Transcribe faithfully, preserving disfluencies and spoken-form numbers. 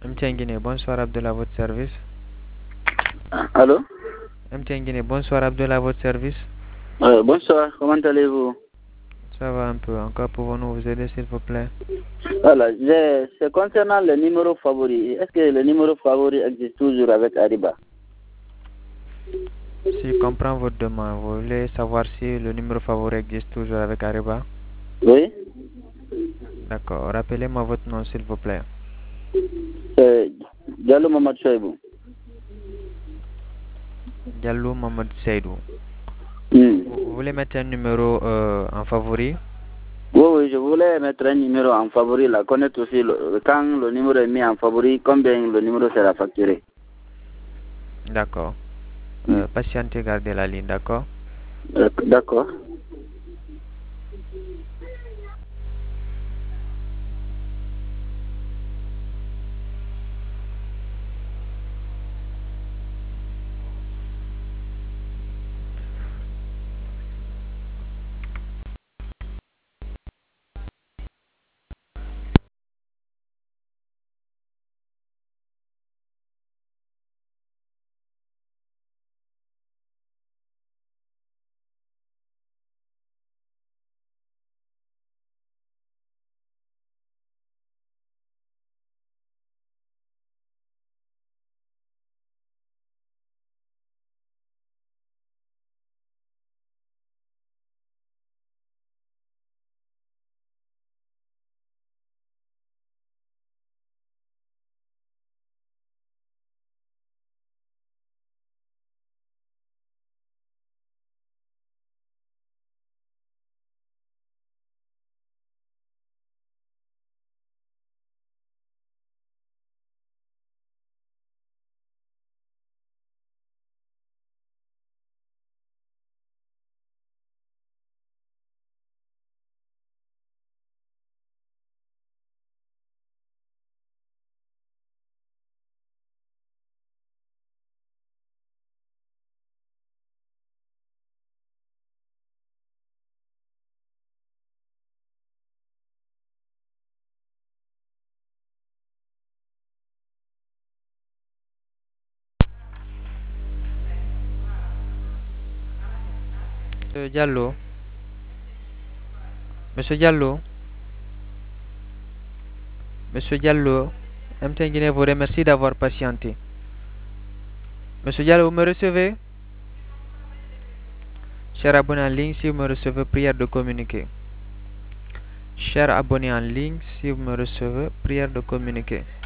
M T N Guinée, bonsoir Abdel à votre service. Allô? M T N Guinée, bonsoir Abdel à votre service. Euh, bonsoir, comment allez-vous? Ça va un peu, encore pouvons-nous vous aider s'il vous plaît? Voilà, c'est concernant le numéro favori. Est-ce que le numéro favori existe toujours avec Ariba? Si je comprends votre demande, vous voulez savoir si le numéro favori existe toujours avec Ariba? Oui. D'accord, rappelez-moi votre nom s'il vous plaît. C'est Diallo Mamad Choibou. Diallo Mohamed Seydou. Hmm. Vous voulez mettre un numéro euh, en favori? Oui, oui, je voulais mettre un numéro en favori, la connaître aussi. Le, quand le numéro est mis en favori, combien le numéro sera facturé? D'accord. Hmm. Euh, patientez, gardez la ligne, d'accord? Euh, D'accord. Monsieur Diallo. Monsieur Diallo. Monsieur Diallo. M T N Guinée vous remercie d'avoir patienté. Monsieur Diallo, vous me recevez? Cher abonné en ligne, si vous me recevez, prière de communiquer. Cher abonné en ligne, si vous me recevez, prière de communiquer.